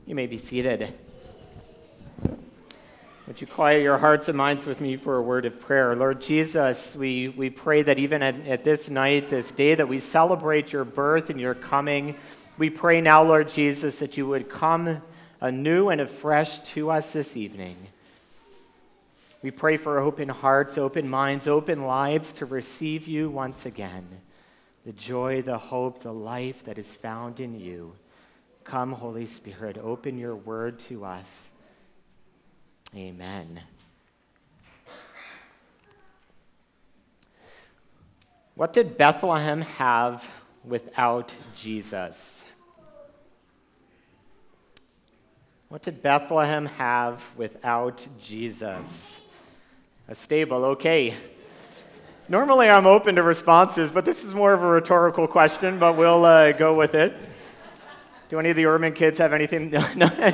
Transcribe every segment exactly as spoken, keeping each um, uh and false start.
You may be seated. Would you quiet your hearts and minds with me for a word of prayer? Lord Jesus, we, we pray that even at, at this night, this day that we celebrate your birth and your coming, we pray now, Lord Jesus, that you would come anew and afresh to us this evening. We pray for open hearts, open minds, open lives to receive you once again. The joy, the hope, the life that is found in you. Come, Holy Spirit, open your word to us. Amen. What did Bethlehem have without Jesus? What did Bethlehem have without Jesus? A stable, okay. Normally I'm open to responses, but this is more of a rhetorical question, but we'll uh, go with it. Do any of the Urban kids have anything? No.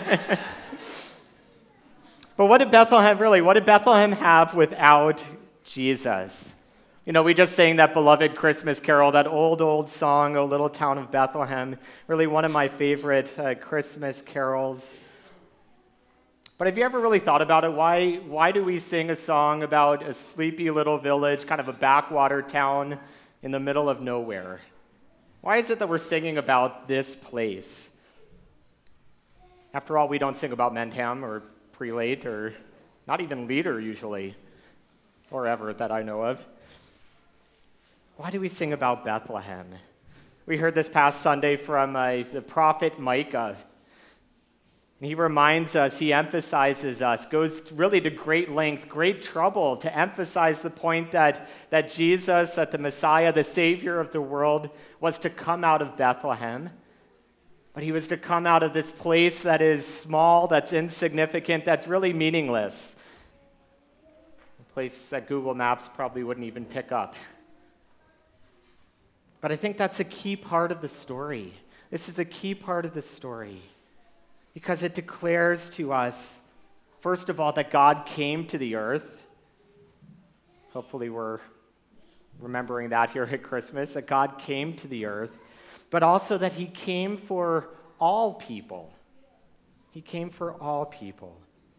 But what did Bethlehem, really, what did Bethlehem have without Jesus? You know, we just sang that beloved Christmas carol, that old, old song, O Little Town of Bethlehem, really one of my favorite uh, Christmas carols. But have you ever really thought about it? Why, why do we sing a song about a sleepy little village, kind of a backwater town in the middle of nowhere? Why is it that we're singing about this place? After all, we don't sing about Mentham or Prelate or not even Leader usually, or ever that I know of. Why do we sing about Bethlehem? We heard this past Sunday from uh, the prophet Micah. He reminds us, he emphasizes us, goes really to great length, great trouble to emphasize the point that, that Jesus, that the Messiah, the Savior of the world, was to come out of Bethlehem. But he was to come out of this place that is small, that's insignificant, that's really meaningless. A place that Google Maps probably wouldn't even pick up. But I think that's a key part of the story. This is a key part of the story. Because it declares to us, first of all, that God came to the earth. Hopefully we're remembering that here at Christmas, that God came to the earth, but also that he came for all people. He came for all people.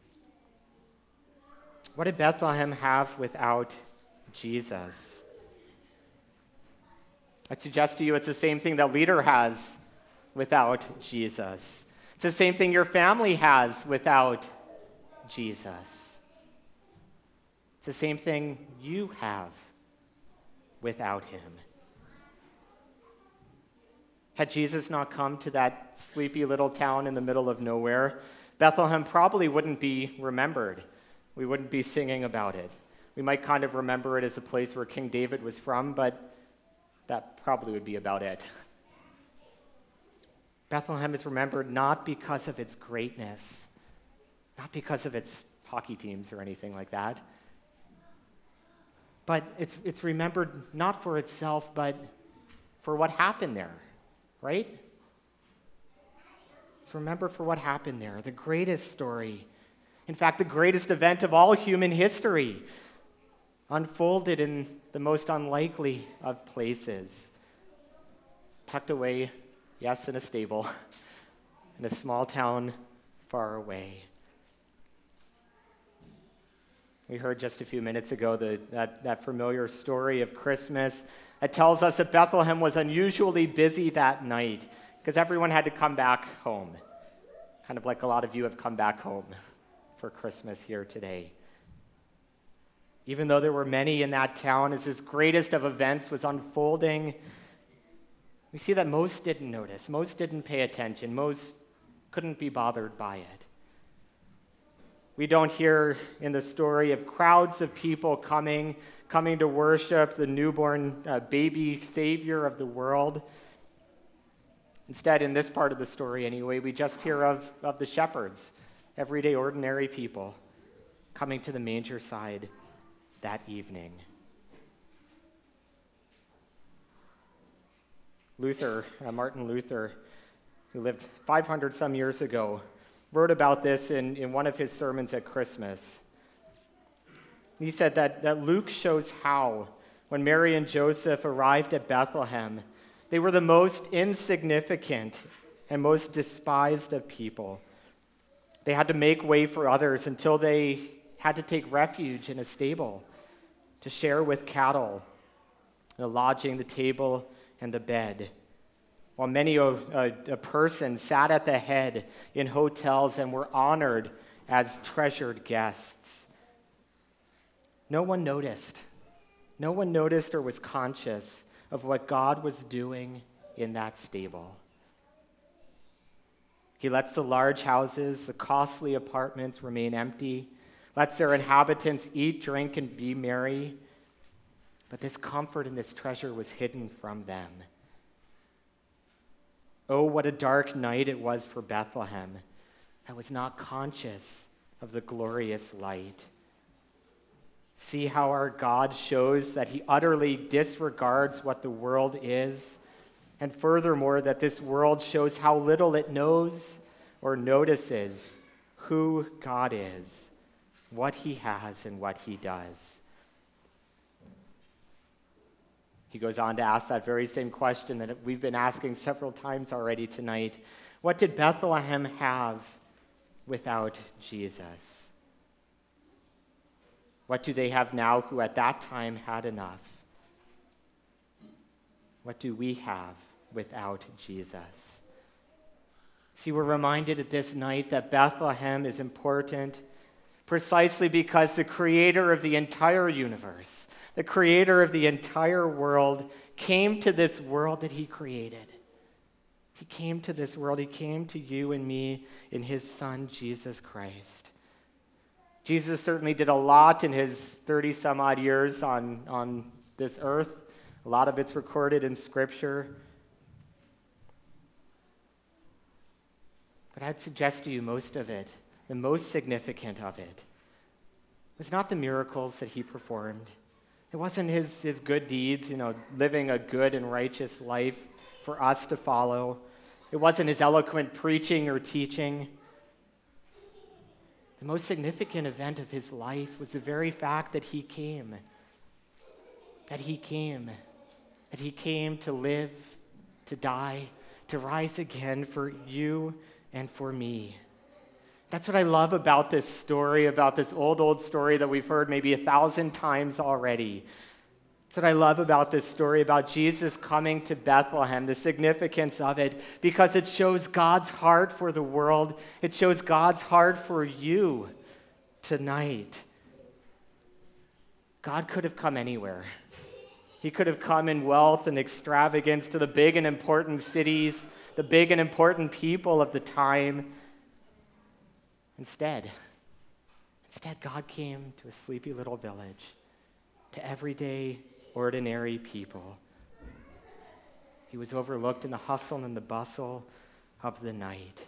What did Bethlehem have without Jesus? I suggest to you it's the same thing that Leader has without Jesus. It's the same thing your family has without Jesus. It's the same thing you have without him. Had Jesus not come to that sleepy little town in the middle of nowhere, Bethlehem probably wouldn't be remembered. We wouldn't be singing about it. We might kind of remember it as a place where King David was from, but that probably would be about it. Bethlehem is remembered not because of its greatness, not because of its hockey teams or anything like that, but it's, it's remembered not for itself, but for what happened there, right? It's remembered for what happened there, the greatest story, in fact, the greatest event of all human history, unfolded in the most unlikely of places, tucked away, yes, in a stable, in a small town far away. We heard just a few minutes ago the, that, that familiar story of Christmas that tells us that Bethlehem was unusually busy that night because everyone had to come back home, kind of like a lot of you have come back home for Christmas here today. Even though there were many in that town, as this greatest of events was unfolding, we see that most didn't notice, most didn't pay attention, most couldn't be bothered by it. We don't hear in the story of crowds of people coming, coming to worship the newborn uh, baby Savior of the world. Instead, in this part of the story anyway, we just hear of, of the shepherds, everyday ordinary people, coming to the manger side that evening. Luther, uh, Martin Luther, who lived five hundred some years ago, wrote about this in, in one of his sermons at Christmas. He said that, that Luke shows how, when Mary and Joseph arrived at Bethlehem, they were the most insignificant and most despised of people, They had to make way for others until they had to take refuge in a stable to share with cattle the lodging, the table, and the bed. While many a, a, a person sat at the head in hotels and were honored as treasured guests. No one noticed. No one noticed or was conscious of what God was doing in that stable. He lets the large houses, the costly apartments remain empty, lets their inhabitants eat, drink, and be merry. But this comfort and this treasure was hidden from them. Oh, what a dark night it was for Bethlehem that was not conscious of the glorious light. See how our God shows that he utterly disregards what the world is, and furthermore, that this world shows how little it knows or notices who God is, what he has, and what he does. He goes on to ask that very same question that we've been asking several times already tonight. What did Bethlehem have without Jesus? What do they have now who at that time had enough? What do we have without Jesus? See, we're reminded at this night that Bethlehem is important precisely because the creator of the entire universe, the creator of the entire world, came to this world that he created. He came to this world. He came to you and me in his son, Jesus Christ. Jesus certainly did a lot in his thirty-some-odd years on, on this earth. A lot of it's recorded in Scripture. But I'd suggest to you most of it, the most significant of it, was not the miracles that he performed. It wasn't his, his good deeds, you know, living a good and righteous life for us to follow. It wasn't his eloquent preaching or teaching. The most significant event of his life was the very fact that he came. That he came. That he came to live, to die, to rise again for you and for me. That's what I love about this story, about this old, old story that we've heard maybe a thousand times already. That's what I love about this story, about Jesus coming to Bethlehem, the significance of it, because it shows God's heart for the world. It shows God's heart for you tonight. God could have come anywhere. He could have come in wealth and extravagance to the big and important cities, the big and important people of the time. Instead, instead, God came to a sleepy little village, to everyday, ordinary people. He was overlooked in the hustle and the bustle of the night.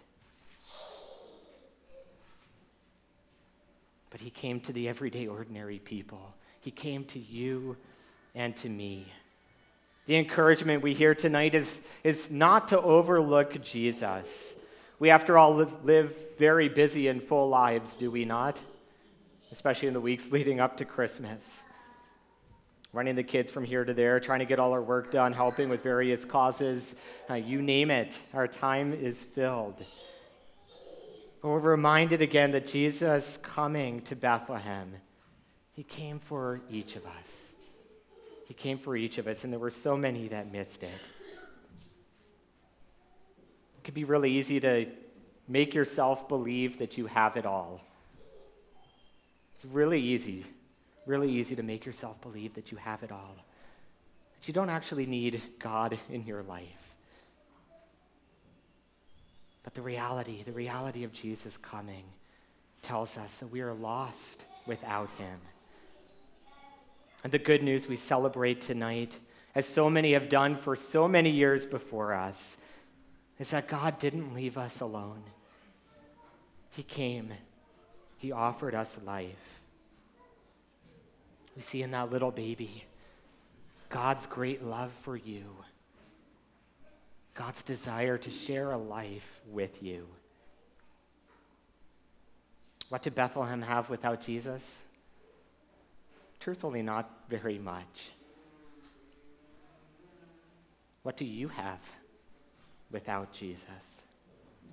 But he came to the everyday, ordinary people. He came to you and to me. The encouragement we hear tonight is, is not to overlook Jesus. We, after all, live, live very busy and full lives, do we not? Especially in the weeks leading up to Christmas. Running the kids from here to there, trying to get all our work done, helping with various causes. Uh, you name it, our time is filled. But we're reminded again that Jesus coming to Bethlehem, he came for each of us. He came for each of us, and there were so many that missed it. It could be really easy to make yourself believe that you have it all. It's really easy, really easy to make yourself believe that you have it all, that you don't actually need God in your life. But the reality, the reality of Jesus coming tells us that we are lost without him. And the good news we celebrate tonight, as so many have done for so many years before us, is that God didn't leave us alone. He came. He offered us life. We see in that little baby God's great love for you, God's desire to share a life with you. What did Bethlehem have without Jesus? Truthfully, not very much. What do you have without Jesus?